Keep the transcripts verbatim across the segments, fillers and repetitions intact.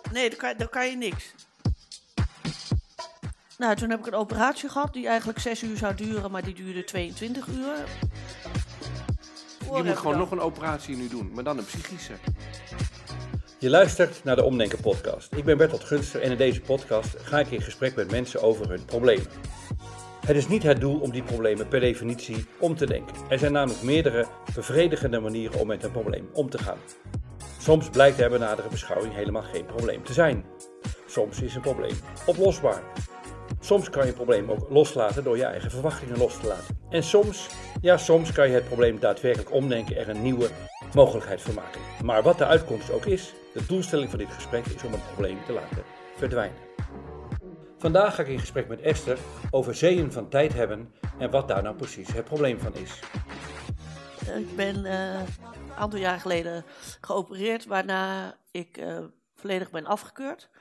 Nee, dan kan, dan kan je niks. Nou, toen heb ik een operatie gehad die eigenlijk zes uur zou duren, maar die duurde tweeëntwintig uur. Je moet gewoon nog een operatie nu doen, maar dan een psychische. Je luistert naar de Omdenken podcast. Ik ben Bertolt Gunster en in deze podcast ga ik in gesprek met mensen over hun problemen. Het is niet het doel om die problemen per definitie om te denken. Er zijn namelijk meerdere bevredigende manieren om met een probleem om te gaan. Soms blijkt er bij nadere beschouwing helemaal geen probleem te zijn. Soms is een probleem oplosbaar. Soms kan je een probleem ook loslaten door je eigen verwachtingen los te laten. En soms, ja soms kan je het probleem daadwerkelijk omdenken en er een nieuwe mogelijkheid van maken. Maar wat de uitkomst ook is, de doelstelling van dit gesprek is om het probleem te laten verdwijnen. Vandaag ga ik in gesprek met Esther over zeeën van tijd hebben en wat daar nou precies het probleem van is. Ik ben uh, een aantal jaar geleden geopereerd, waarna ik uh, volledig ben afgekeurd.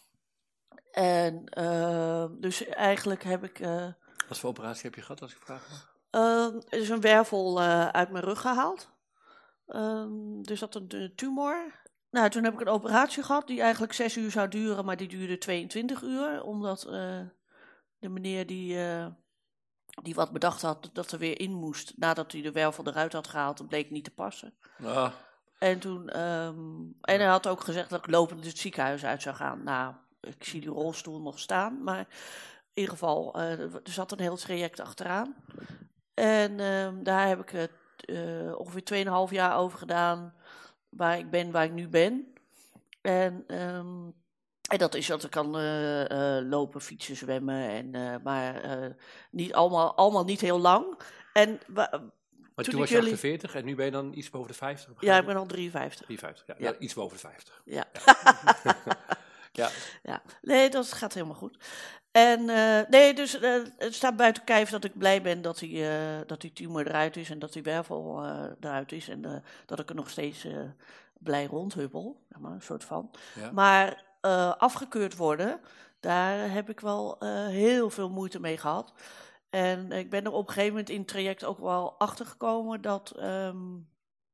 En uh, dus eigenlijk heb ik... Uh, Wat voor operatie heb je gehad, als ik vraag mag? Uh, er is een wervel uh, uit mijn rug gehaald. Uh, dus dat een tumor. Nou, toen heb ik een operatie gehad die eigenlijk zes uur zou duren, maar die duurde tweeëntwintig uur. Omdat uh, de meneer die, uh, die wat bedacht had dat er weer in moest, nadat hij de wervel eruit had gehaald, dat bleek niet te passen. Ah. En toen, um, en hij had ook gezegd dat ik lopend het ziekenhuis uit zou gaan. Nou, ik zie die rolstoel nog staan, maar in ieder geval, uh, er zat een heel traject achteraan. En uh, daar heb ik het uh, ongeveer tweeënhalf jaar over gedaan, waar ik ben, waar ik nu ben. En, um, en dat is dat ik kan uh, uh, lopen, fietsen, zwemmen, en, uh, maar uh, niet allemaal, allemaal niet heel lang. En, wa- Maar toen, toen was je jullie... achtenveertig en nu ben je dan iets boven de vijftig? Ja, ik ben al drieënvijftig. drieënvijftig, ja. Ja. Ja, iets boven de vijftig. Ja. Ja. Ja. Ja. Nee, dat gaat helemaal goed. En uh, nee, dus uh, het staat buiten kijf dat ik blij ben dat die, uh, dat die tumor eruit is en dat die wervel uh, eruit is. En uh, dat ik er nog steeds uh, blij rondhubbel, zeg maar, een soort van. Ja. Maar uh, afgekeurd worden, daar heb ik wel uh, heel veel moeite mee gehad. En ik ben er op een gegeven moment in het traject ook wel achter gekomen dat, um,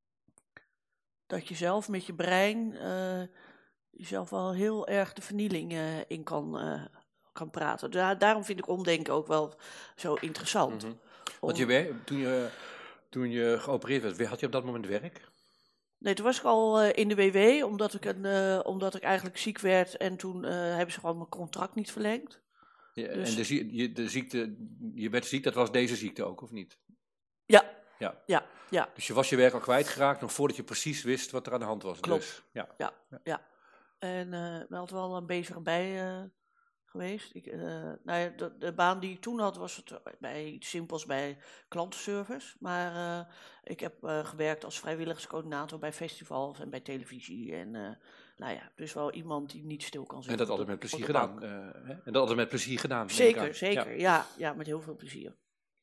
dat je zelf met je brein uh, jezelf wel heel erg de vernieling uh, in kan, uh, kan praten. Da- daarom vind ik omdenken ook wel zo interessant. Mm-hmm. Om... Want je wer- toen, je, toen je geopereerd werd, had je op dat moment werk? Nee, toen was ik al uh, in de W W, omdat ik, een, uh, omdat ik eigenlijk ziek werd en toen uh, hebben ze gewoon mijn contract niet verlengd. Ja, Dus... En de, zie- je, de ziekte, je werd ziek, dat was deze ziekte ook, of niet? Ja. Ja. Ja, ja. Dus je was je werk al kwijtgeraakt, nog voordat je precies wist wat er aan de hand was. Klopt. Dus, ja. Ja, ja. ja. En uh, ik ben altijd wel een bezig bij uh, geweest. Ik, uh, nou ja, de, de baan die ik toen had was het bij iets simpels bij klantenservice. Maar uh, ik heb uh, gewerkt als vrijwilligerscoördinator bij festivals en bij televisie. En uh, nou ja, dus wel iemand die niet stil kan zitten. En dat altijd met plezier gedaan. Uh, hè? En dat altijd met plezier gedaan. Zeker, zeker. Ja. ja, ja, met heel veel plezier.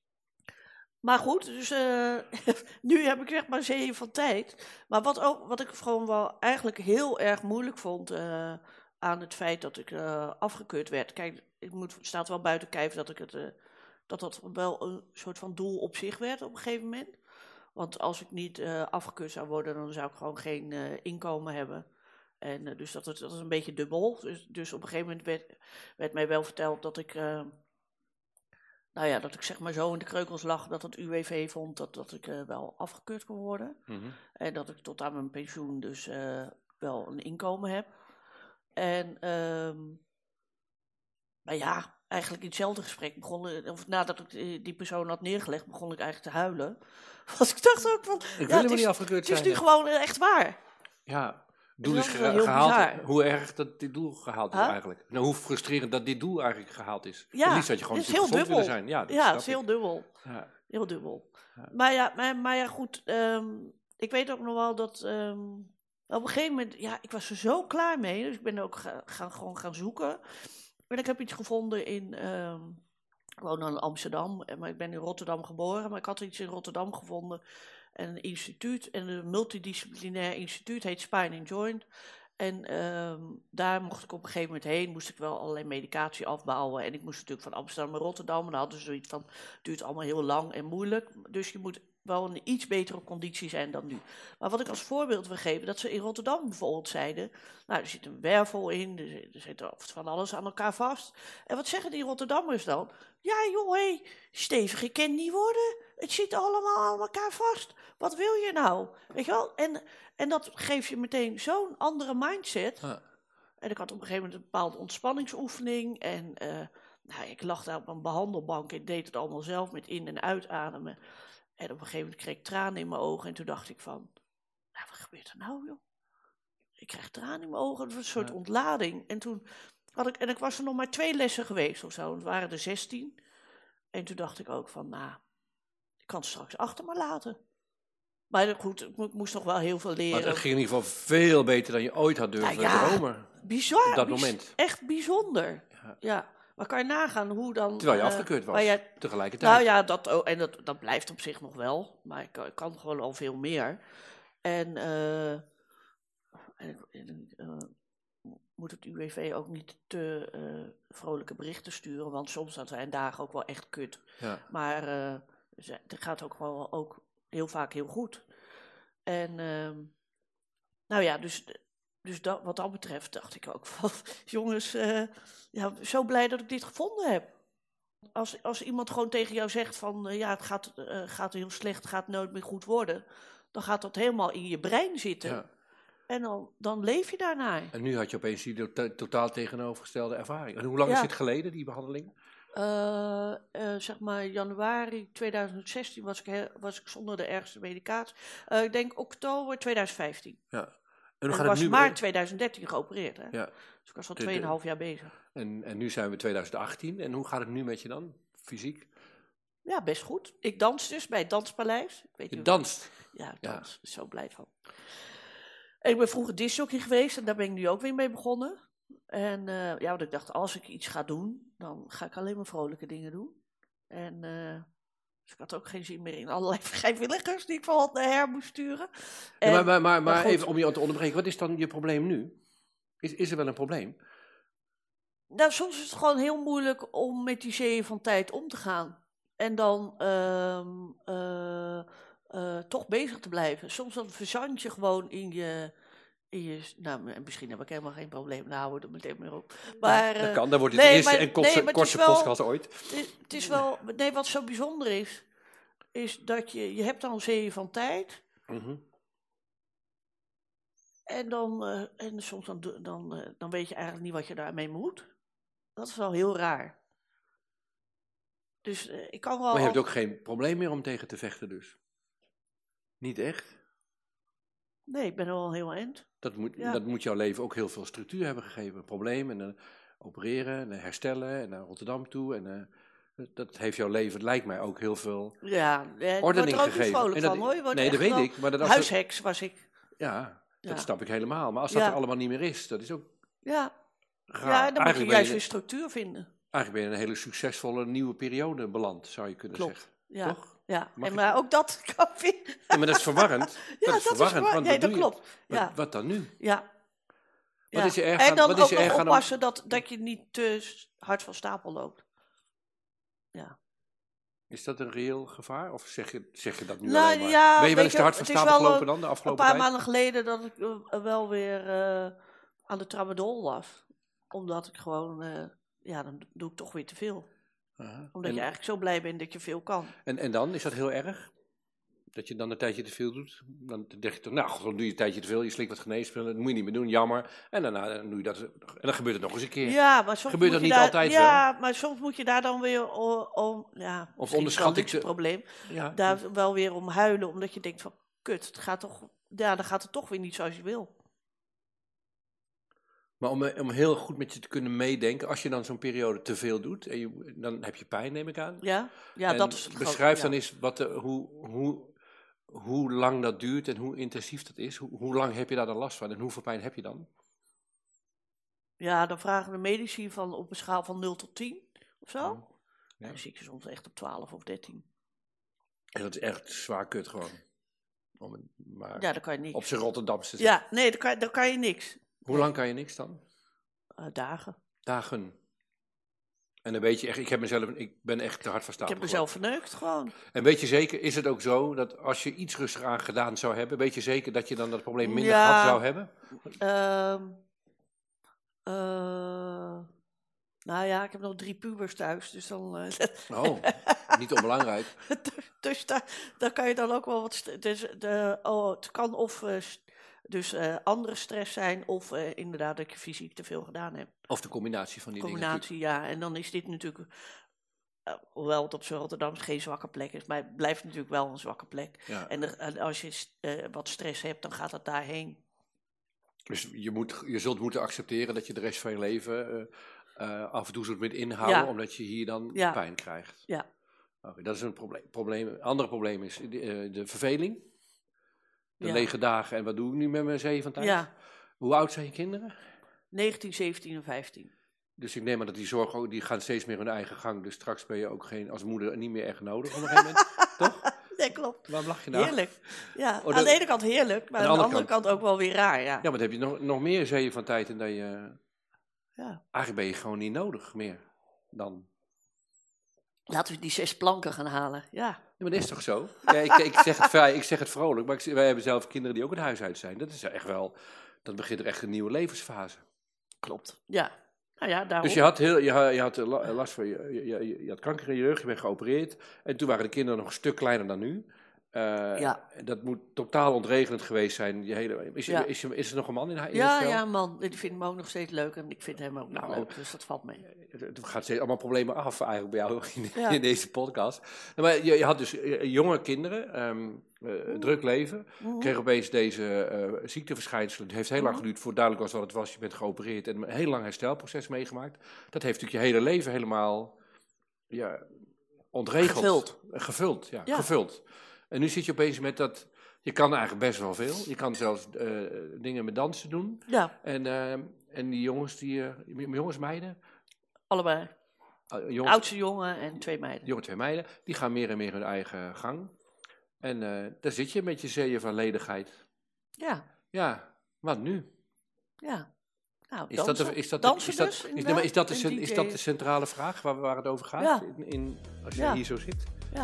Maar goed, dus uh, nu heb ik zeg maar zeeën van tijd. Maar wat, ook, wat ik gewoon wel eigenlijk heel erg moeilijk vond uh, aan het feit dat ik uh, afgekeurd werd. Kijk, het moet, staat wel buiten kijf dat ik het, uh, dat dat wel een soort van doel op zich werd op een gegeven moment. Want als ik niet uh, afgekeurd zou worden, dan zou ik gewoon geen uh, inkomen hebben. En uh, dus dat, dat is een beetje dubbel. Dus, dus op een gegeven moment werd, werd mij wel verteld dat ik... Uh, Nou ja, dat ik zeg maar zo in de kreukels lag, dat het U W V vond dat, dat ik uh, wel afgekeurd kon worden. Mm-hmm. En dat ik tot aan mijn pensioen dus uh, wel een inkomen heb. En, um, maar ja, eigenlijk in hetzelfde gesprek begon, of nadat ik die persoon had neergelegd, begon ik eigenlijk te huilen. Want ik dacht ook van, Ik ja, wil het, hem is, niet afgekeurd het zijn. is nu Ja. gewoon echt waar. Ja. Doel is is ge- heel gehaald. bizar. Hoe erg dat dit doel gehaald is Huh? eigenlijk. Nou, hoe frustrerend dat dit doel eigenlijk gehaald is. Ja, het liefst had je gewoon het is natuurlijk heel gezond dubbel. willen zijn. Ja, dat Ja, snap het is heel ik. dubbel. Ja. Heel dubbel. Ja. Maar, ja, maar, maar ja, goed. Um, ik weet ook nog wel dat... Um, op een gegeven moment... Ja, ik was er zo klaar mee. Dus ik ben ook ga, gaan, gewoon gaan zoeken. En ik heb iets gevonden in... Um, ik woon in Amsterdam. Maar ik ben in Rotterdam geboren. Maar ik had iets in Rotterdam gevonden. En een instituut. En een multidisciplinair instituut. Heet Spine and Joint. En um, daar mocht ik op een gegeven moment heen, moest ik wel allerlei medicatie afbouwen. En ik moest natuurlijk van Amsterdam naar Rotterdam. En dan hadden ze zoiets van, het duurt allemaal heel lang en moeilijk. Dus je moet wel een iets betere conditie zijn dan nu. Maar wat ik als voorbeeld wil geven, dat ze in Rotterdam bijvoorbeeld zeiden, nou, er zit een wervel in, er zit, er zit van alles aan elkaar vast. En wat zeggen die Rotterdammers dan? Ja joh, hé, hey, stevig kan niet worden. Het zit allemaal aan elkaar vast. Wat wil je nou? Weet je wel? En, en dat geeft je meteen zo'n andere mindset. Ja. En ik had op een gegeven moment een bepaalde ontspanningsoefening. En uh, nou, ik lag daar op een behandelbank en deed het allemaal zelf met in- en uitademen. En op een gegeven moment kreeg ik tranen in mijn ogen. En toen dacht ik van, nou, wat gebeurt er nou, joh? Ik krijg tranen in mijn ogen. Het was een soort Ja. ontlading. En toen had ik, en ik was er nog maar twee lessen geweest of zo. Het waren er zestien. En toen dacht ik ook van, nou, ik kan het straks achter me laten. Maar goed, ik mo- moest nog wel heel veel leren. Maar het ging in ieder geval veel beter dan je ooit had durven Nou ja, dromen. Bizar. op dat bijz- moment. Echt bijzonder. Ja. Ja. Maar kan je nagaan hoe dan... Terwijl je eh, afgekeurd was, waar jij- tegelijkertijd. Nou ja, dat, ook- en dat, dat blijft op zich nog wel. Maar ik, kan- ik kan gewoon al veel meer. En, eh, en, en, eh, moet het U W V ook niet te eh, vrolijke berichten sturen. Want soms zijn dagen ook wel echt kut. Ja. Maar eh, ze- het gaat ook wel ook heel vaak heel goed. En ehm, nou ja, dus, dus dat, wat dat betreft dacht ik ook van... Jongens, eh, ja, zo blij dat ik dit gevonden heb. Als, als iemand gewoon tegen jou zegt van... eh, ja, het gaat, eh, gaat heel slecht, het gaat nooit meer goed worden... dan gaat dat helemaal in je brein zitten. Ja. En dan, dan leef je daarnaar. En nu had je opeens die to- totaal tegenovergestelde ervaring. En hoe lang Ja. is dit geleden, die behandeling? Eh, eh, zeg maar januari tweeduizend zestien was ik, he- was ik zonder de ergste medicatie. Eh, ik denk oktober tweeduizend vijftien. Ja. En En hoe ik gaat was het nu? maart tweeduizend dertien geopereerd. Hè? Ja. Dus ik was al De- de- tweeënhalf jaar bezig. En, en nu zijn we tweeduizend achttien. En hoe gaat het nu met je dan, fysiek? Ja, best goed. Ik dans dus bij het Danspaleis. Ik weet Je niet danst. Ja, ik Ja. dans. Ik ben zo blij van. En ik ben vroeger discjockey geweest en daar ben ik nu ook weer mee begonnen. En eh, ja, want ik dacht, als ik iets ga doen, dan ga ik alleen maar vrolijke dingen doen. En eh, dus ik had ook geen zin meer in allerlei vrijwilligers die ik van hot naar her moest sturen. Ja, En- maar maar, maar, maar goed. even om je te onderbreken, wat is dan je probleem nu? Is, is er wel een probleem? Nou, soms is het gewoon heel moeilijk om met die zeeën van tijd om te gaan. En dan ehm, eh, eh, toch bezig te blijven. Soms dan verzand je gewoon in je... In je nou, en misschien heb ik helemaal geen probleem. Nou, hou er meteen meer op. Maar, Dat eh, kan, dan wordt het nee, de eerste maar- en kortste, nee, maar het is kortste wel- podcast ooit. Het het is wel... Nee, wat zo bijzonder is... Is dat je... Je hebt dan zeeën van tijd... Mhm. En dan, eh, en soms dan, doe- dan, eh, dan weet je eigenlijk niet wat je daarmee moet. Dat is wel heel raar. Dus eh, ik kan wel... Maar je hebt al- ook geen probleem meer om tegen te vechten dus? Niet echt? Nee, ik ben er wel heel eind. Dat moet, Ja. dat moet jouw leven ook heel veel structuur hebben gegeven. Een probleem en eh, opereren en eh, herstellen en naar Rotterdam toe. En, eh, dat heeft jouw leven, lijkt mij, ook heel veel Ja, eh, ik word ordening er ook niet gegeven. vrolijk En dat- van hoor. Je wordt nee, dat echt weet wel- ik. Maar dat als het- Huisheks was ik. ja, dat Ja. snap ik helemaal. Maar als dat Ja. er allemaal niet meer is, dat is ook Ja, raar. ja en dan moet je eigenlijk, ben juist je, weer structuur vinden. eigenlijk ben je in een hele succesvolle nieuwe periode beland, zou je kunnen Klopt. zeggen. Ja, Toch? ja. Mag en ik- maar ook dat kan weer... Ja, maar dat is verwarrend. Ja, dat is verwarrend, waar. want Nee, wat dat doe je? klopt. Wat, Ja, wat dan nu? ja. Wat Ja. is er erg En aan- dan wat is ook er nog erg aan om- oppassen dat, dat je niet te s- hard van stapel loopt. Is dat een reëel gevaar? Of zeg je, zeg je dat nu Nou, alleen maar? ja, ben je wel weet eens te je, hard van het is stapel wel, gelopen dan, de Een afgelopen paar tijd? maanden geleden dat ik eh, wel weer eh, aan de tramadol was. Omdat ik gewoon, eh, ja, dan doe ik toch weer te veel. Aha. Omdat en, je eigenlijk zo blij bent dat je veel kan. en, en dan, is dat heel erg? Dat je dan een tijdje te veel doet? Dan denk je toch, nou, god, dan doe je een tijdje te veel, je slikt wat geneesmiddelen, dat moet je niet meer doen, jammer. En daarna dan doe je dat, en dan gebeurt het nog eens een keer. Ja, maar soms Gebeurt moet dat je niet daar, altijd Ja, maar soms moet je daar dan weer om, om ja, Of misschien is onderschat wel ik niks de- een probleem. Ja. Daar wel weer om huilen, omdat je denkt van, kut, het gaat toch, ja, dan gaat het toch weer niet zoals je wil. Maar om, om heel goed met je te kunnen meedenken, als je dan zo'n periode te veel doet, en je, dan heb je pijn, neem ik aan. Ja, ja En dat is het grote- beschrijf ja. dan eens wat de, hoe, hoe, hoe lang dat duurt en hoe intensief dat is. Hoe, hoe lang heb je daar dan last van en hoeveel pijn heb je dan? Ja, dan vragen de medici van op een schaal van nul tot tien of zo. Ja. Ja. Dan zie ik ze soms echt op twaalf of dertien. En dat is echt zwaar kut gewoon. Om het maar Ja, dan kan je niks. op zijn Rotterdamse te zeggen. Ja, nee, dan kan, dan kan je niks. Hoe lang kan je niks dan? Eh, dagen. Dagen. En dan weet je echt, ik, heb mezelf, ik ben echt te hard van Ik stapel heb mezelf verneukt gewoon. En weet je zeker, is het ook zo dat als je iets rustiger aan gedaan zou hebben, weet je zeker dat je dan dat probleem minder Ja. gehad zou hebben? Ehm eh, nou ja, ik heb nog drie pubers thuis, dus dan... eh, Oh, niet onbelangrijk. dus daar, daar kan je dan ook wel wat... st- Dus de, oh, het kan of eh, st- dus, eh, andere stress zijn, of eh, inderdaad dat je fysiek te veel gedaan hebt. Of de combinatie van die Combinatie, ja. En dan is dit natuurlijk... eh, hoewel het op z'n Rotterdam geen zwakke plek is, maar het blijft natuurlijk wel een zwakke plek. dingen. Ja. En, er- en als je st- eh, wat stress hebt, dan gaat het daarheen. Dus je, moet, je zult moeten accepteren dat je de rest van je leven uh, uh, af en toe zult moeten inhouden, Ja. omdat je hier dan Ja. pijn krijgt. Ja. Oké, dat is een probleem. probleem. Een ander probleem is de, uh, de verveling. De Ja. lege dagen. En wat doe ik nu met mijn zeven van tijd? Ja, Hoe oud zijn je kinderen? negentien, zeventien en vijftien. Dus ik neem aan dat die zorg ook, die gaan steeds meer hun eigen gang. Dus straks ben je ook geen, als moeder niet meer echt nodig op een gegeven moment. Toch? Nee, klopt. Waarom lach je nou? Heerlijk. Ja, Oh, dat- aan de ene kant heerlijk, maar aan de andere kant, ook wel weer raar, ja. Ja, maar dan heb je nog, nog meer zeven van tijd en dat je... Ja. Eigenlijk ben je gewoon niet nodig meer dan... Laten we die zes planken gaan halen, ja. Ja, maar dat is toch zo? Ja, ik, ik, zeg het vrij, ik zeg het vrolijk, maar ik, wij hebben zelf kinderen die ook het huis uit zijn. Dat is echt wel... Dan begint er echt een nieuwe levensfase. Klopt. Ja. Nou ja, daarom. Dus je had, heel, je, had- je had la- last van... Je, je, je, je had kanker in je rug, je bent geopereerd. En toen waren de kinderen nog een stuk kleiner dan nu. Uh, Ja. Dat moet totaal ontregelend geweest zijn. Je hele, is, Ja. is, is, is er nog een man in, in het Ja, spel? ja, man. Die vindt me ook nog steeds leuk en ik vind hem ook nog Nou, leuk, dus dat valt mee. Het gaat steeds allemaal problemen af eigenlijk bij jou in, Ja. in deze podcast. Nou, maar je, je had dus eh, jonge kinderen, um, uh, druk leven, Mhm. kreeg opeens deze uh, ziekteverschijnselen. Het heeft heel lang Mhm. geduurd voordat duidelijk was wat het was. Je bent geopereerd en een heel lang herstelproces meegemaakt. Dat heeft natuurlijk je hele leven helemaal ja, ontregeld. Gevuld. Uh, Gevuld, ja, Ja. gevuld. En nu zit je opeens met dat... Je kan eigenlijk best wel veel. Je kan zelfs uh, dingen met dansen doen. Ja, En, uh, en die jongens, die, uh, jongens, meiden... allebei. Uh, jongens, Oudste jongen en twee meiden. jonge twee meiden, die gaan meer en meer hun eigen gang. En uh, daar zit je met je zeeën van ledigheid. Ja, Ja, wat nu? ja. Nou, Is dansen. dat de, is dat de, Dansen is dat, dus, is, nee, inderdaad. maar is dat de, En cen- D J. is dat de centrale vraag waar, waar het over gaat? Ja. In, in, als je Ja. hier zo zit? Ja.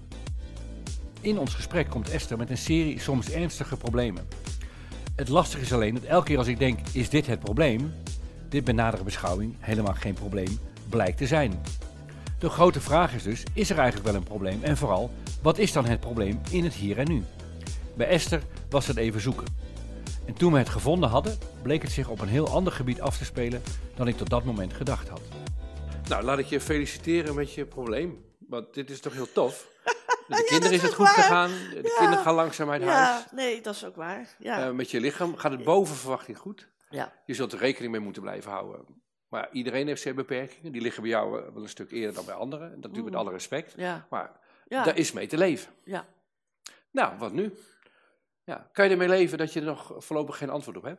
In ons gesprek komt Esther met een serie soms ernstige problemen. Het lastige is alleen dat elke keer als ik denk, is dit het probleem? Dit bij nadere beschouwing helemaal geen probleem blijkt te zijn. De grote vraag is dus, is er eigenlijk wel een probleem? En vooral, wat is dan het probleem in het hier en nu? Bij Esther was het even zoeken. En toen we het gevonden hadden, bleek het zich op een heel ander gebied af te spelen dan ik tot dat moment gedacht had. Nou, laat ik je feliciteren met je probleem. Want dit is toch heel tof? Met de Ja, kinderen dat is het is goed waar. gegaan. De Ja. kinderen gaan langzaam uit huis. Ja, nee, dat is ook waar. Ja. Uh, met je lichaam gaat het boven verwachting goed. ja. Je zult er rekening mee moeten blijven houden. Maar iedereen heeft zijn beperkingen. Die liggen bij jou uh, wel een stuk eerder dan bij anderen. En dat doe ik met Mhm. alle respect. Ja. Maar Ja. daar is mee te leven. Ja. Nou, wat nu? Ja, kan je ermee leven dat je er nog voorlopig geen antwoord op hebt?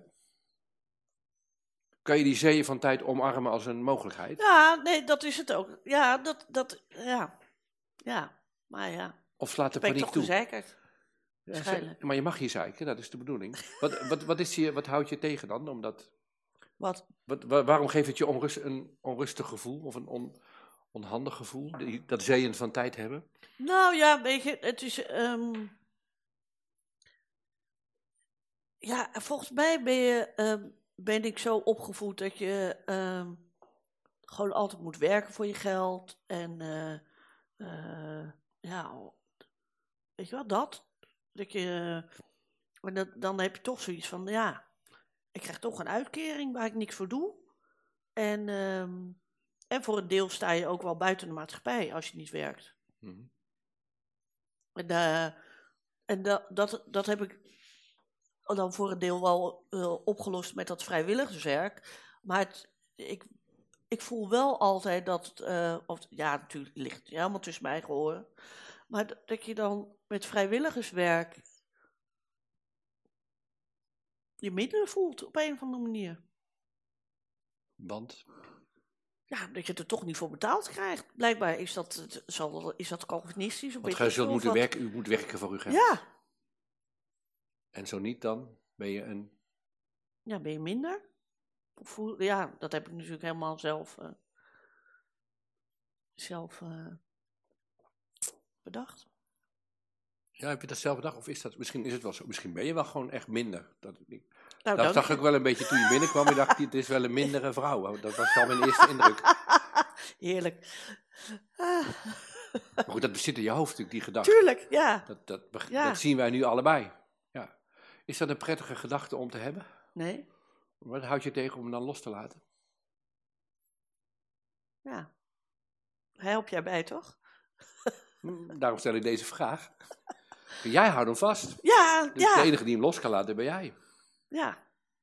Kan je die zeeën van tijd omarmen als een mogelijkheid? Ja, nee, dat is het ook. Ja, dat, dat, ja. Ja, maar ja. Of slaat de Ben ik paniek toch toe? gezeikerd. Ja, waarschijnlijk. ze- maar je mag hier zeiken, dat is de bedoeling. Wat, wat, wat, is je, wat houdt je tegen dan? Omdat, Wat? wat, wa- waarom geeft het je onrust, een onrustig gevoel of een on, onhandig gevoel? Die, dat zeeën van tijd hebben? Nou ja, weet je, het is... ehm, ja, volgens mij ben, je, ehm, ben ik zo opgevoed dat je ehm, gewoon altijd moet werken voor je geld. En eh, eh, ja, weet je wat, dat? Dat je, en dat, dan heb je toch zoiets van, ja, ik krijg toch een uitkering waar ik niks voor doe. En, ehm, en voor een deel sta je ook wel buiten de maatschappij als je niet werkt. Mhm. En, eh, en dat, dat, dat heb ik dan voor een deel wel eh, opgelost met dat vrijwilligerswerk. Maar het, ik, ik voel wel altijd dat, het, eh, of, ja, natuurlijk ligt het helemaal tussen mijn eigen oren. Maar dat, dat je dan met vrijwilligerswerk je minder voelt op een of andere manier. Want? Ja, dat je het er toch niet voor betaald krijgt. Blijkbaar is dat, het- zal, is dat Calvinistisch. Of Want weet gij ik zult veel moeten wat. werken, u moet werken voor uw geld. Ja, En zo niet, dan ben je een... ja, ben je minder? Of voel, ja, dat heb ik natuurlijk helemaal zelf. eh. zelf uh, bedacht. Ja, heb je dat zelf bedacht? Of is dat, misschien is het wel zo, misschien ben je wel gewoon echt minder. Dat, ik, Nou, dat dacht ik wel een beetje toen je binnenkwam. Ik dacht, het is wel een mindere vrouw. Dat was al mijn eerste indruk. Heerlijk. Maar goed, dat zit in je hoofd natuurlijk, die gedachte. Tuurlijk, ja. Dat, dat, dat, Ja. dat zien wij nu allebei. Ja. Is dat een prettige gedachte om te hebben? Nee, Wat houd je tegen om hem dan los te laten? ja. Help jij bij, toch? Hm, Daarom stel ik deze vraag. Jij houdt hem vast. Ja, Dus ja. de enige die hem los kan laten ben jij. Ja.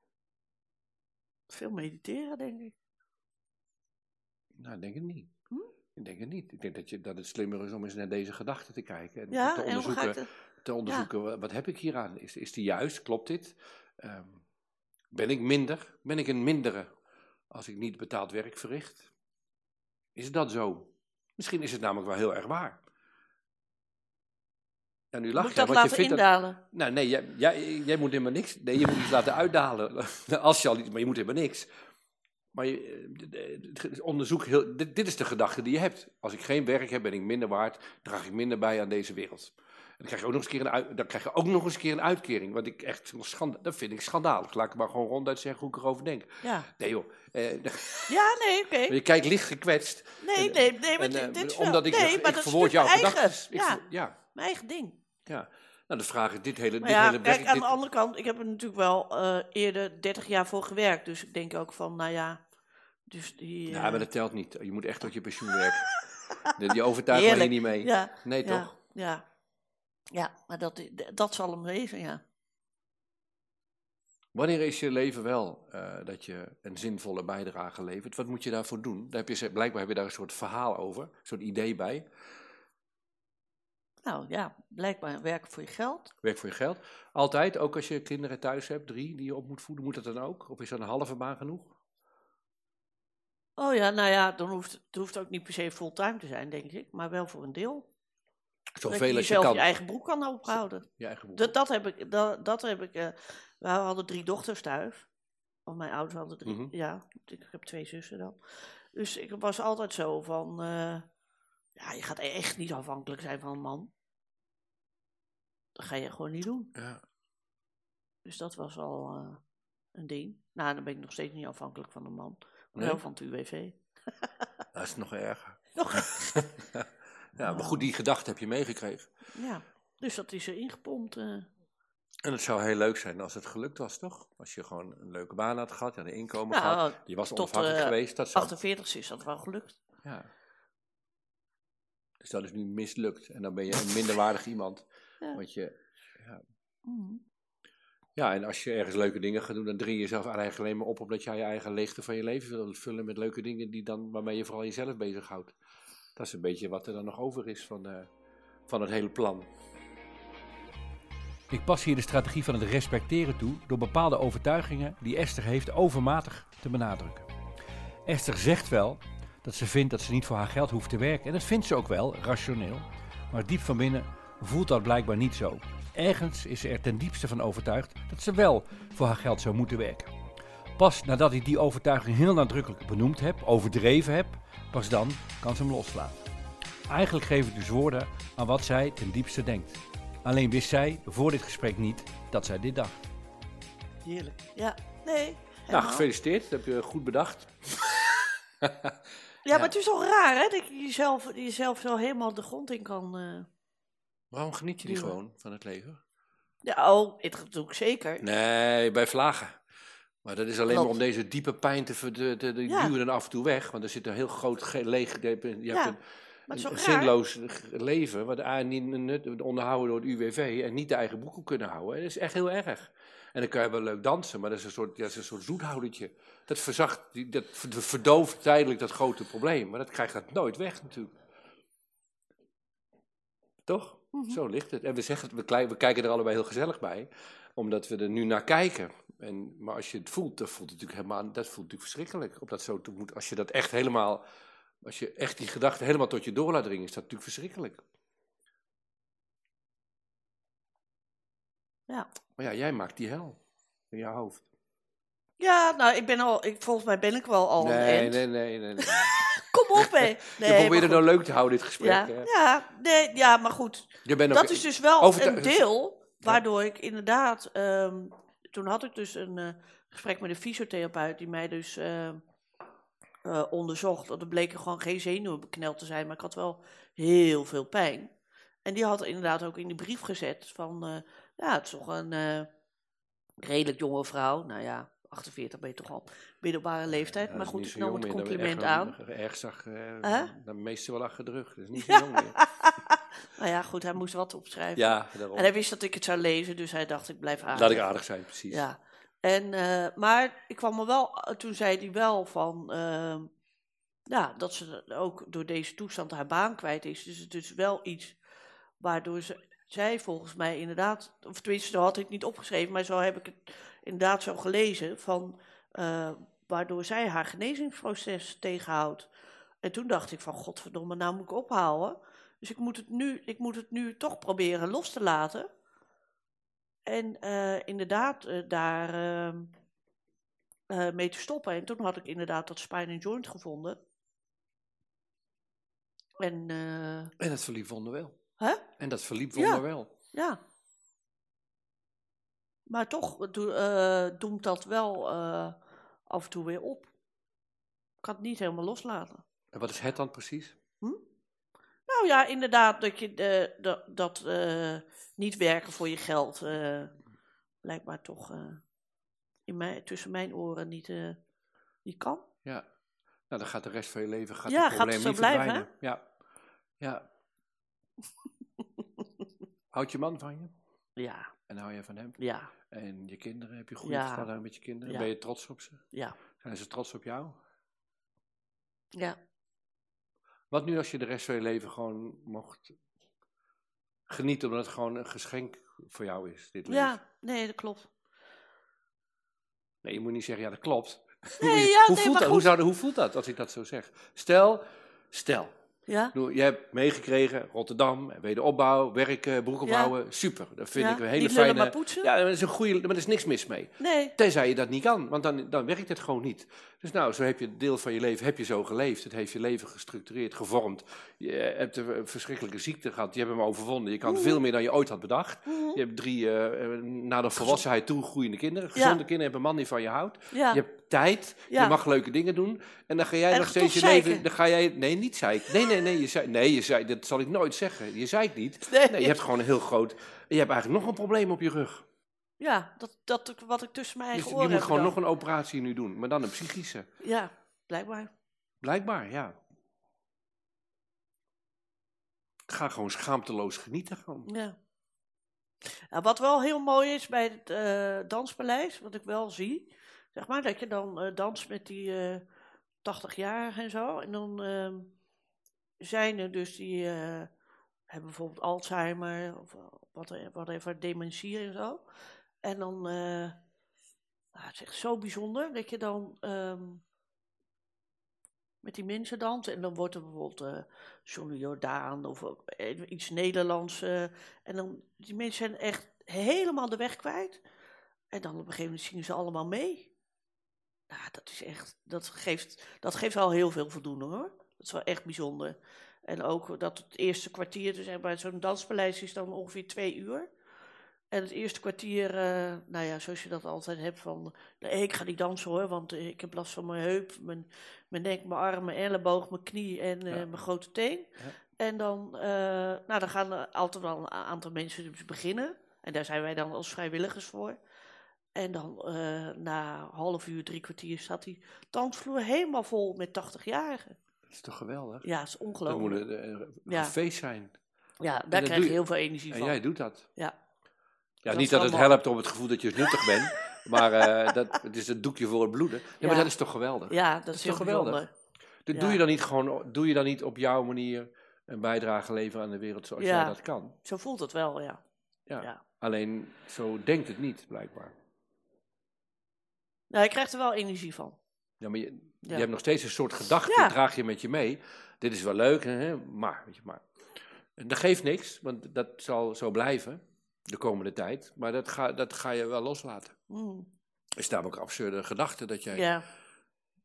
Veel mediteren, denk ik. Nou, ik denk het niet. Hm? Ik denk het niet. Ik denk dat, je, dat het slimmer is om eens naar deze gedachte te kijken. En Ja, te en hoe ga onderzoeken, ik het? te onderzoeken wat, wat heb ik hier aan? Is, is die juist? Klopt dit? Um, ben ik minder? Ben ik een mindere als ik niet betaald werk verricht? Is dat zo? Misschien is het namelijk wel heel erg waar. En nu lach Moet ik je, dat want je laten vindt indalen? Dat, nou nee, jij, jij, jij moet helemaal niks. Nee, je moet iets laten uitdalen. Als je al iets, maar je moet helemaal niks. Maar je, onderzoek heel, dit, dit is de gedachte die je hebt. Als ik geen werk heb, ben ik minder waard, draag ik minder bij aan deze wereld. En dan krijg je ook nog eens een keer een, uit, dan krijg je ook nog eens een, keer een uitkering. Wat ik echt, schanda, dat vind ik schandalig. Laat ik maar gewoon ronduit zeggen hoe ik erover denk. Ja. Nee joh. Eh, Ja, nee, oké. je kijkt licht gekwetst. Nee, En, nee, nee, maar en, dit, uh, dit is wel... omdat ik, nee, ik, maar ik dat verwoord is jouw mijn eigen. gedachten. Ik Ja, ver, ja, mijn eigen ding. ja. Nou, de vraag is, dit hele, Maar dit ja, hele kijk, werk... aan dit, de andere kant, ik heb er natuurlijk wel uh, eerder dertig jaar voor gewerkt. Dus ik denk ook van, nou ja... Dus die, uh... Ja, maar dat telt niet. Je moet echt tot je pensioen werken. Die overtuigt je niet mee. Ja, nee, ja, toch? Ja, ja, maar dat, dat zal hem wezen, ja. Wanneer is je leven wel uh, dat je een zinvolle bijdrage levert? Wat moet je daarvoor doen? Daar heb je, blijkbaar heb je daar een soort verhaal over, een soort idee bij. Nou ja, blijkbaar werken voor je geld. Werk voor je geld. Altijd, ook als je kinderen thuis hebt, drie, die je op moet voeden, moet dat dan ook? Of is dat een halve baan genoeg? Oh ja, nou ja, dan hoeft het hoeft ook niet per se fulltime te zijn, denk ik. Maar wel voor een deel. Zoveel dat je als je jezelf kan. je eigen broek kan ophouden. Je eigen broek. Dat, dat heb ik, dat, dat heb ik, uh, we hadden drie dochters thuis. Of mijn ouders hadden drie, Mm-hmm. ja, ik heb twee zussen dan. Dus ik was altijd zo van, uh, ja, je gaat echt niet afhankelijk zijn van een man. Dat ga je gewoon niet doen. Ja. Dus dat was al uh, een ding. Nou, dan ben ik nog steeds niet afhankelijk van een man. Nee? Wel van het U W V. Dat is nog erger. Nog Ja, maar goed, die gedachte heb je meegekregen. Ja, dus dat is er ingepompt. Uh. En het zou heel leuk zijn als het gelukt was, toch? Als je gewoon een leuke baan had gehad, je had een inkomen Nou, gehad, je was tot, onafhankelijk uh, geweest. Dat zou... achtenveertig is dat wel gelukt. Ja. Dus dat is nu mislukt. En dan ben je een minderwaardig iemand. Ja. Want je, ja. Mm. ja, en als je ergens leuke dingen gaat doen, dan dring je jezelf eigenlijk alleen maar op omdat jij je eigen leegte van je leven wil vullen met leuke dingen die dan, waarmee je vooral jezelf bezighoudt. Dat is een beetje wat er dan nog over is van, uh, van het hele plan. Ik pas hier de strategie van het respecteren toe door bepaalde overtuigingen die Esther heeft overmatig te benadrukken. Esther zegt wel dat ze vindt dat ze niet voor haar geld hoeft te werken. En dat vindt ze ook wel, rationeel. Maar diep van binnen voelt dat blijkbaar niet zo. Ergens is ze er ten diepste van overtuigd dat ze wel voor haar geld zou moeten werken. Pas nadat ik die overtuiging heel nadrukkelijk benoemd heb, overdreven heb, pas dan kan ze hem loslaten. Eigenlijk geef ik dus woorden aan wat zij ten diepste denkt. Alleen wist zij voor dit gesprek niet dat zij dit dacht. Heerlijk. Ja, nee. Nou, gefeliciteerd. Dat heb je goed bedacht. ja, ja, maar het is toch raar, hè? Dat je jezelf, jezelf zo helemaal de grond in kan... Uh, Waarom geniet je niet duwen. gewoon van het leven? Ja, oh, dat doe ik zeker. Nee, bij vlagen. Maar dat is alleen Klopt. maar om deze diepe pijn te, te, te, te Ja. duwen en af en toe weg. Want er zit een heel groot ge- leeg... Je hebt Ja, een, maar het is een toch raar? zinloos leven, wat A, niet nut- onderhouden door het U W V en niet de eigen broek op kunnen houden. Dat is echt heel erg. En dan kan je wel leuk dansen, maar dat is een soort, ja, dat is een soort zoethoudertje. Dat verzacht, die- dat verdooft tijdelijk dat grote probleem, maar dat krijgt dat nooit weg natuurlijk. Toch? Mhm. Zo ligt het. En we, zeggen, we, klei- we kijken er allebei heel gezellig bij, omdat we er nu naar kijken. En, maar als je het voelt, dat voelt het natuurlijk helemaal, dat voelt natuurlijk verschrikkelijk. Op dat zo te moet, als je dat echt helemaal, als je echt die gedachte helemaal tot je door laat dringen, is dat natuurlijk verschrikkelijk. Ja. Maar ja, jij maakt die hel in jouw hoofd. Ja, nou, ik ben al... Ik, volgens mij ben ik wel al een Nee, end. nee, nee, nee, nee. Kom op, hè. Nee, je probeert maar het nou leuk te houden, dit gesprek. Ja, hè? ja, nee, ja, maar goed. Je bent Dat ook- is dus wel overtu- een deel waardoor ik inderdaad... ehm, toen had ik dus een eh, gesprek met een fysiotherapeut die mij dus eh, eh, onderzocht. Want er bleken gewoon geen zenuwen bekneld te zijn, maar ik had wel heel veel pijn. En die had inderdaad ook in de brief gezet van... eh, ja, het is toch een eh, redelijk jonge vrouw. Nou ja, achtenveertig ben je toch al middelbare leeftijd. Ja, maar dat is goed, niet ik zo nam jong het meer. Dan ben je compliment echt aan. wel Erg zag, uh, Huh? de meeste wel achter de rug. Dat is niet zo jong meer. Nou ja, goed, hij moest wat opschrijven. Ja, daarom. En hij wist dat ik het zou lezen, dus hij dacht, ik blijf aardig. Laat ik aardig zijn, precies. Ja, en, eh, maar ik kwam er wel, toen zei hij wel van, eh, ja, dat ze ook door deze toestand haar baan kwijt is. Dus het is wel iets waardoor ze, zij volgens mij inderdaad, of tenminste, dat had ik niet opgeschreven, maar zo heb ik het inderdaad zo gelezen, van, uh, waardoor zij haar genezingsproces tegenhoudt. En toen dacht ik van, godverdomme, nou moet ik ophouden. Dus ik moet het nu, ik moet het nu toch proberen los te laten. En uh, inderdaad uh, daar uh, uh, mee te stoppen. En toen had ik inderdaad dat spine and joint gevonden. En, uh, en dat verliep wonderwel. Huh? En dat verliep wonderwel. Ja, ja. Maar toch uh, doemt dat wel uh, af en toe weer op. Ik kan het niet helemaal loslaten. En wat is het dan precies? Hm? Nou ja, inderdaad, dat je uh, dat, dat uh, niet werken voor je geld uh, blijkbaar toch uh, in mijn, tussen mijn oren niet, uh, niet kan. Ja, nou dan gaat de rest van je leven gaat ja, het probleem gaat het niet zo blijven, verdwijnen. Hè? Ja, ja. Houdt je man van je? Ja. En hou je van hem? Ja. En je kinderen, heb je goede ja. verstandhouding met je kinderen? Ja. Ben je trots op ze? Ja. Zijn ze trots op jou? Ja. Wat nu als je de rest van je leven gewoon mocht genieten, omdat het gewoon een geschenk voor jou is, dit leven? Ja, nee, dat klopt. Nee, je moet niet zeggen, ja, dat klopt. Nee, ja, hoe, nee, voelt maar dat? goed. Hoe, zou, hoe voelt dat als ik dat zo zeg? Stel, stel. Ja? Je hebt meegekregen, Rotterdam, wederopbouw, werken, broek opbouwen, ja. Super. Dat vind ja, ik een hele niet fijne... maar poetsen? Ja, dat is een goede, maar er is niks mis mee. Nee. Tenzij je dat niet kan, want dan, dan werkt het gewoon niet. Dus nou, zo heb je een deel van je leven, heb je zo geleefd. Het heeft je leven gestructureerd, gevormd. Je hebt een verschrikkelijke ziekte gehad, je hebt hem overwonnen. Je kan mm-hmm. veel meer dan je ooit had bedacht. Mm-hmm. Je hebt drie, uh, naar de volwassenheid toe groeiende kinderen. Gezonde ja. kinderen hebben een man die van je houdt. Ja. Je hebt tijd, ja. je mag leuke dingen doen. En dan ga jij en nog steeds je zeiken. leven... Dan ga jij, nee, niet zeiken. Nee, nee, nee, je zei, nee je zei, dat zal ik nooit zeggen. Je zeikt niet. Nee. nee, je hebt gewoon een heel groot... Je hebt eigenlijk nog een probleem op je rug. Ja, dat, dat wat ik tussen mijn eigen dus oren je moet gewoon dan. nog een operatie nu doen, maar dan een psychische. Ja, blijkbaar. Blijkbaar, ja. Ga gewoon schaamteloos genieten. Gewoon. Ja. Nou, wat wel heel mooi is bij het uh, danspaleis, wat ik wel zie, zeg maar, dat je dan uh, danst met die uh, tachtig-jarigen en zo. En dan uh, zijn er dus die uh, hebben bijvoorbeeld Alzheimer of wat, wat even dementie en zo. En dan, uh, nou, het is echt zo bijzonder dat je dan um, met die mensen danst. En dan wordt er bijvoorbeeld uh, Johnny Jordaan of uh, iets Nederlands. Uh, en dan, die mensen zijn echt helemaal de weg kwijt. En dan op een gegeven moment zingen ze allemaal mee. Nou, dat is echt, dat geeft, dat geeft wel heel veel voldoening hoor. Dat is wel echt bijzonder. En ook dat het eerste kwartier, dus bij zo'n danspaleis is dan ongeveer twee uur. En het eerste kwartier, uh, nou ja, zoals je dat altijd hebt van, nee, ik ga niet dansen hoor, want uh, ik heb last van mijn heup, mijn, mijn nek, mijn arm, mijn elleboog, mijn knie en uh, ja. mijn grote teen. Ja. En dan, uh, nou, dan gaan er altijd wel een aantal mensen dus beginnen. En daar zijn wij dan als vrijwilligers voor. En dan uh, na een half uur, drie kwartier staat die dansvloer helemaal vol met tachtig-jarigen. Dat is toch geweldig? Ja, dat is ongelooflijk. Dat moet een, een ja. feest zijn. Ja, daar krijg je heel veel energie en van. En jij doet dat. Ja. Ja, dat niet dat het helpt om het gevoel dat je nuttig bent, maar uh, dat, het is het doekje voor het bloeden. Nee, ja. Maar dat is toch geweldig? Ja, dat, dat is, is toch geweldig? Dat ja. Doe je dan niet gewoon, doe je dan niet op jouw manier een bijdrage leveren aan de wereld zoals ja. jij dat kan? Zo voelt het wel, ja. Ja. ja. Alleen, zo denkt het niet, blijkbaar. Nou, je krijgt er wel energie van. Ja, maar je, ja. je hebt nog steeds een soort gedachte, ja. draag je met je mee. Dit is wel leuk, hè? maar, weet je, maar. Dat geeft niks, want dat zal zo blijven. De komende tijd, maar dat ga, dat ga je wel loslaten. Mm. Er staan ook absurde gedachten dat jij, ja.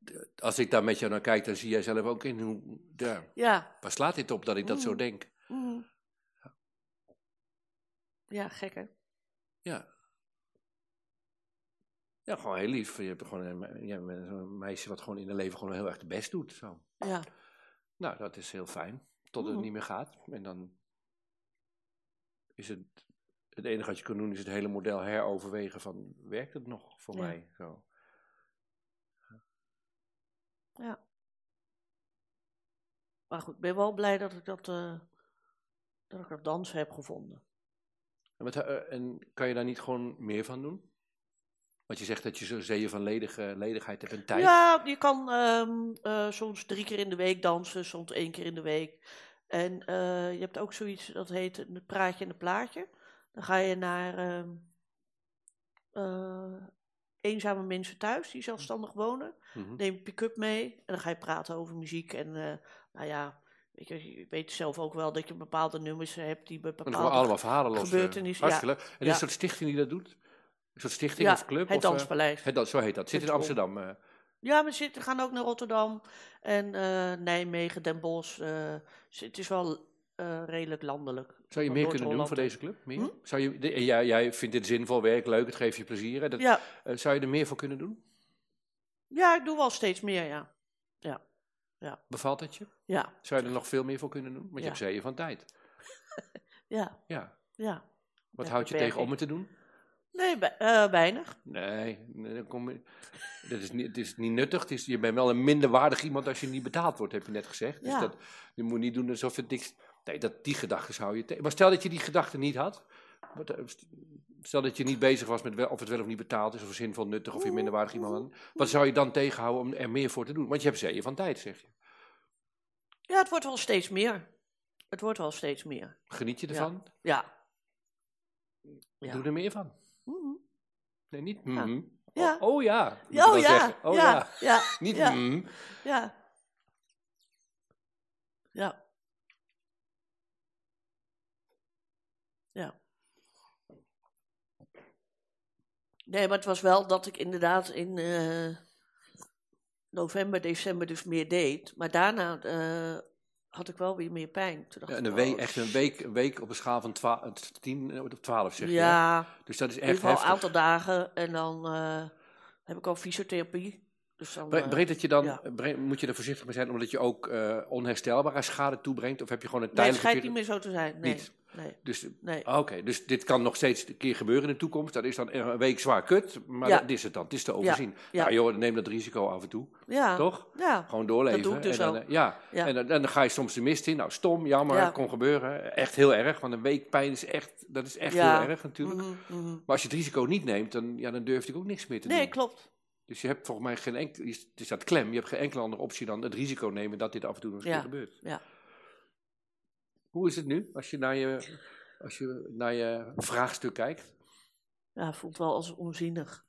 als ik daar met jou naar kijk, dan zie jij zelf ook in hoe, ja, Ja. waar slaat dit op dat ik dat Mm. zo denk? Mm. Ja, gek hè? Ja. Ja, gewoon heel lief. Je hebt gewoon een, ja, zo'n meisje wat gewoon in haar leven gewoon heel erg de best doet. Zo. Ja. Nou, dat is heel fijn. Tot het Mm. niet meer gaat. En dan is het, het enige wat je kunt doen, is het hele model heroverwegen van, werkt het nog voor Ja. mij? Zo. Ja. Maar goed, ik ben wel blij dat ik dat, uh, dat ik dat dansen heb gevonden. En, wat, uh, en kan je daar niet gewoon meer van doen? Want je zegt dat je zo'n zeeën van ledige, ledigheid hebt en tijd. Ja, je kan um, uh, soms drie keer in de week dansen, soms één keer in de week. En uh, je hebt ook zoiets, dat heet het praatje en het plaatje. Dan ga je naar um, uh, eenzame mensen thuis die zelfstandig wonen. Mm-hmm. Neem je pick-up mee en dan ga je praten over muziek. En uh, nou ja, weet je, je weet zelf ook wel dat je bepaalde nummers hebt die bij bepaalde gewoon allemaal verhalen los. gebeurtenissen. Hartstikke Ja. leuk. En Ja. is er een stichting die dat doet? Een soort stichting Ja, of club? het of, uh, Danspaleis. het, dat, zo heet dat. Zit in Het Amsterdam. Uh. Ja, we zitten, gaan ook naar Rotterdam en uh, Nijmegen, Den Bosch. Uh, het is wel uh, redelijk landelijk. Zou je meer kunnen doen voor deze club? Meer? Hm? Zou je, de, jij, jij vindt dit zinvol werk, leuk, het geeft je plezier. Hè? Dat, Ja. uh, zou je er meer voor kunnen doen? Ja, ik doe wel steeds meer, ja. Ja. Ja. Bevalt het je? Ja. Zou je er nog veel meer voor kunnen doen? Want Ja. je hebt zeeën van tijd. Ja. Ja. Ja. Wat Ja, houdt je beperking. tegen om het te doen? Nee, be- uh, weinig. Nee, nee dan kom je, dat is niet, het is niet nuttig. Het is, je bent wel een minderwaardig iemand als je niet betaald wordt, heb je net gezegd. Dus Ja. dat, je moet niet doen alsof het niks... Nee, dat, die gedachten zou je... Te- maar stel dat je die gedachten niet had. Wat, eh, Stel dat je niet bezig was met wel, of het wel of niet betaald is, of zinvol nuttig, of je minderwaardig iemand... Wat zou je dan tegenhouden om er meer voor te doen? Want je hebt zeeën van tijd, zeg je. Ja, het wordt wel steeds meer. Het wordt wel steeds meer. Geniet je ervan? Ja. Ja. Doe er meer van. Mhm. Nee, niet Ja. mm. Ja. Oh, oh ja. moet je Oh dan ja. zeggen. Oh ja. ja. Ja. Niet ja. mm. Ja. Ja. Ja. Nee, maar het was wel dat ik inderdaad in uh, november, december dus meer deed. Maar daarna uh, had ik wel weer meer pijn. Toen dacht Ja, en ik, een week, oh, echt een week, een week op een schaal van twa- tien op twaalf, zeg je. ja, hè? Dus dat is in echt ieder geval een heftig. aantal dagen. En dan uh, heb ik al fysiotherapie. Dus dan, Bre- uh, Brengt het je dan, ja. bre- moet je er voorzichtig mee zijn, omdat je ook uh, onherstelbare schade toebrengt? Of heb je gewoon een nee, het tijdelijke... schijnt niet meer zo te zijn. Nee. Niet. Nee. Dus, Nee. Oké, okay, dus dit kan nog steeds een keer gebeuren in de toekomst. Dat is dan een week zwaar kut, maar Ja. dat is het dan. Het is te overzien. Ja. Nou joh, neem dat risico af en toe. Ja. Toch? Ja. Gewoon doorleven. Dat doe ik dus en dan, ook. uh, ja. Ja. En, dan, en dan ga je soms de mist in. Nou, stom, jammer, Ja. kon gebeuren. Echt heel erg, want een week pijn is echt, dat is echt Ja. heel erg natuurlijk. Mhm, mhm. Maar als je het risico niet neemt, dan, ja, dan durf je ook niks meer te Nee, doen. klopt. Dus je hebt volgens mij geen enkel, het staat klem, je hebt geen enkele andere optie dan het risico nemen dat dit af en toe nog eens Ja. keer gebeurt. Ja. Hoe is het nu, als je naar je, als je, naar je vraagstuk kijkt? Ja, voelt wel als onzinnig.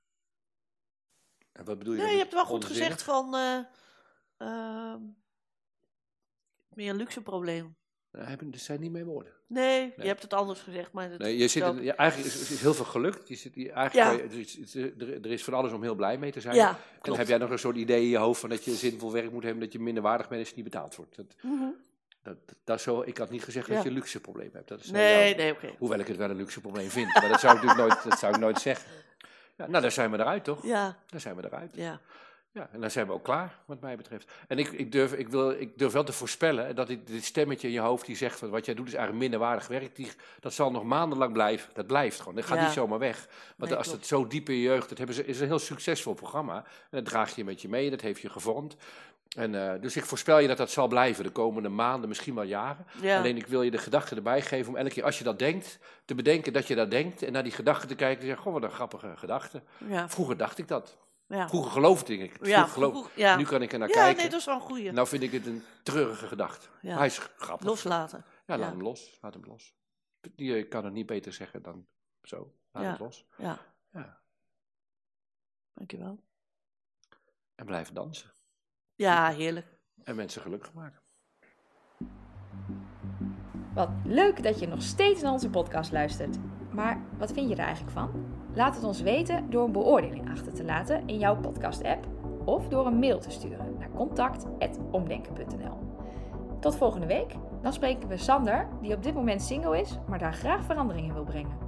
En wat bedoel je Nee, met je hebt wel goed onzinnig? gezegd van uh, uh, meer een luxe probleem. Nou, hebben- dat zijn niet mijn woorden. Nee, Nee. je hebt het anders gezegd, maar het Nee, je zit wel- in, ja, eigenlijk is, is heel veel gelukt. Je zit, je, eigenlijk Ja. kan je, er, is, er, er is van alles om heel blij mee te zijn. Ja, En dan klopt. heb jij nog een soort idee in je hoofd van dat je zinvol werk moet hebben, dat je minderwaardig bent als je niet betaald wordt. Dat, Mhm. dat, dat is zo, ik had niet gezegd Ja. dat je een luxe probleem hebt. Dat is, uh, Nee, jouw- nee, oké. Hoewel ik het wel een luxe probleem vind. Maar dat zou ik natuurlijk nooit, dat zou ik nooit zeggen. Ja, nou, daar zijn we eruit, toch? Ja, Daar zijn we eruit. ja. Ja, en dan zijn we ook klaar, wat mij betreft. En ik, ik, durf, ik, wil, ik durf wel te voorspellen dat dit, dit stemmetje in je hoofd die zegt van wat jij doet is eigenlijk minderwaardig werk. Die, dat zal nog maandenlang blijven. Dat blijft gewoon. Dat gaat Ja. niet zomaar weg. Want Nee, als klopt. het zo diep in je jeugd, dat hebben ze, is een heel succesvol programma. En dat draag je met je mee, dat heeft je gevormd. En, uh, dus ik voorspel je dat dat zal blijven de komende maanden, misschien wel jaren. Ja. Alleen ik wil je de gedachte erbij geven om elke keer als je dat denkt, te bedenken dat je dat denkt. En naar die gedachte te kijken en te zeggen, goh, wat een grappige gedachte. Ja. Vroeger dacht ik dat. Ja. Vroeger geloofde ik. Vroeger Ja, geloof- vroeg- ja. Nu kan ik er naar Ja, kijken. nee, dat is wel een goeie. Nou vind ik het een treurige gedachte. Ja. Hij is grappig. Loslaten. Ja, laat Ja. hem los. Laat hem los. Je kan het niet beter zeggen dan zo. Laat Ja. het los. Ja, Ja. dankjewel. En blijven dansen. Ja, heerlijk. En mensen gelukkig maken. Wat leuk dat je nog steeds naar onze podcast luistert. Maar wat vind je er eigenlijk van? Laat het ons weten door een beoordeling achter te laten in jouw podcast-app of door een mail te sturen naar contact apenstaartje omdenken punt n l. Tot volgende week. Dan spreken we Sander, die op dit moment single is, maar daar graag verandering in wil brengen.